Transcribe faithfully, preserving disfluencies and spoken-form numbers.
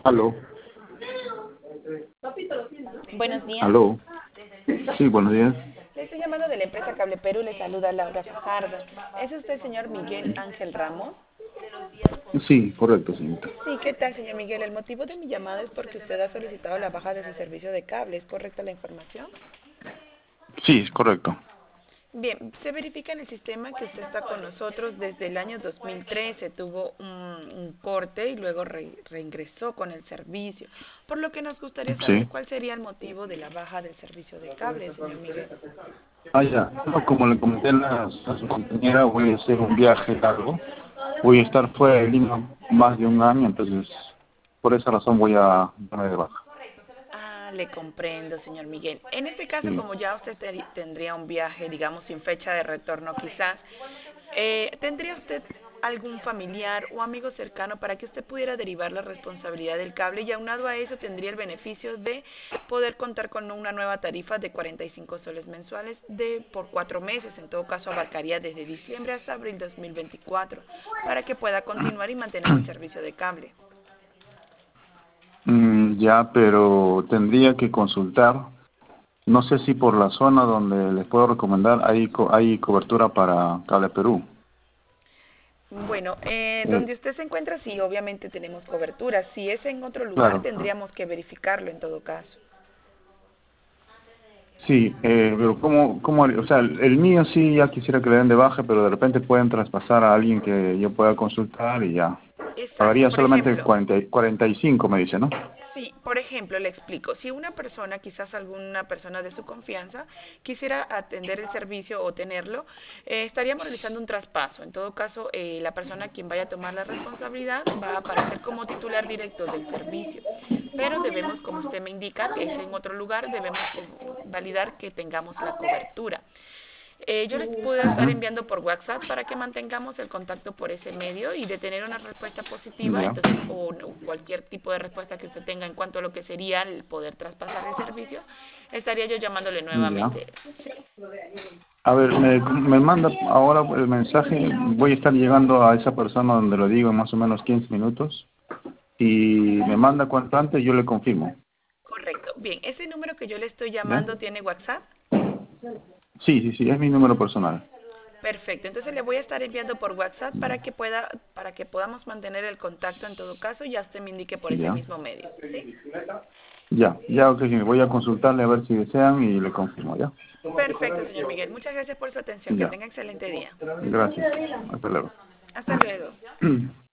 Aló, Buenos días. aló. Sí, buenos días. Le estoy llamando de la empresa Cable Perú. Le saluda Laura Fajardo. ¿Es usted el señor Miguel Ángel Ramos? Sí, correcto, señorita. Sí, ¿qué tal, señor Miguel? El motivo de mi llamada es porque usted ha solicitado la baja de su servicio de cable. ¿Es correcta la información? Sí, es correcto. Bien, se verifica en el sistema que usted está con nosotros desde el año dos mil trece, tuvo un, un corte y luego re- reingresó con el servicio, por lo que nos gustaría saber Sí. cuál sería el motivo de la baja del servicio de cable, señor Miguel. Ah, ya. No, como le comenté a, la, a su compañera, voy a hacer un viaje largo. Voy a estar fuera de Lima más de un año, entonces por esa razón voy a darme de baja. Ah, le comprendo, señor Miguel. En este caso, Sí. como ya usted te- tendría un viaje, digamos, sin fecha de retorno quizás, eh, ¿tendría usted algún familiar o amigo cercano para que usted pudiera derivar la responsabilidad del cable? Y aunado a eso, tendría el beneficio de poder contar con una nueva tarifa de cuarenta y cinco soles mensuales de por cuatro meses. En todo caso, abarcaría desde diciembre hasta abril dos mil veinticuatro para que pueda continuar y mantener el servicio de cable. Mm, ya, pero tendría que consultar. No sé si por la zona donde les puedo recomendar hay, co- hay cobertura para Cable Perú. Bueno, eh, Eh, donde usted se encuentra, sí, obviamente tenemos cobertura. Si es en otro lugar, claro. tendríamos que verificarlo en todo caso. Sí, eh, pero ¿cómo, cómo, haría? O sea, el, el mío sí ya quisiera que le den de baja, pero de repente pueden traspasar a alguien que yo pueda consultar y ya. Exacto, Pagaría por solamente ejemplo, cuarenta, cuarenta y cinco, me dice, ¿no? sí, por ejemplo, le explico. Si una persona, quizás alguna persona de su confianza, quisiera atender el servicio o tenerlo, eh, estaríamos realizando un traspaso. En todo caso, eh, la persona quien vaya a tomar la responsabilidad va a aparecer como titular directo del servicio. Pero debemos, como usted me indica, que es en otro lugar, debemos co- validar que tengamos la cobertura. Eh, yo les puedo estar Ujú. enviando por WhatsApp para que mantengamos el contacto por ese medio y de tener una respuesta positiva, Ya, entonces, o no- cualquier tipo de respuesta que usted tenga en cuanto a lo que sería el poder traspasar el servicio, estaría yo llamándole ya. nuevamente. Sí, A ver, me, me manda ahora el mensaje, voy a estar llegando a esa persona donde lo digo en más o menos quince minutos y me manda cuanto antes, yo le confirmo. correcto. Bien, ese número que yo le estoy ¿Ya? llamando tiene WhatsApp. Sí, sí, sí, es mi número personal. Perfecto, entonces le voy a estar enviando por WhatsApp para que pueda, para que podamos mantener el contacto en todo caso, ya usted me indique por ese Ya. mismo medio, ¿sí? Ya, ya, ok, sí, voy a consultarle a ver si desean y le confirmo, ¿ya? Perfecto, señor Miguel. Muchas gracias por su atención. Que Ya, tenga excelente día. gracias. Hasta luego. Hasta luego.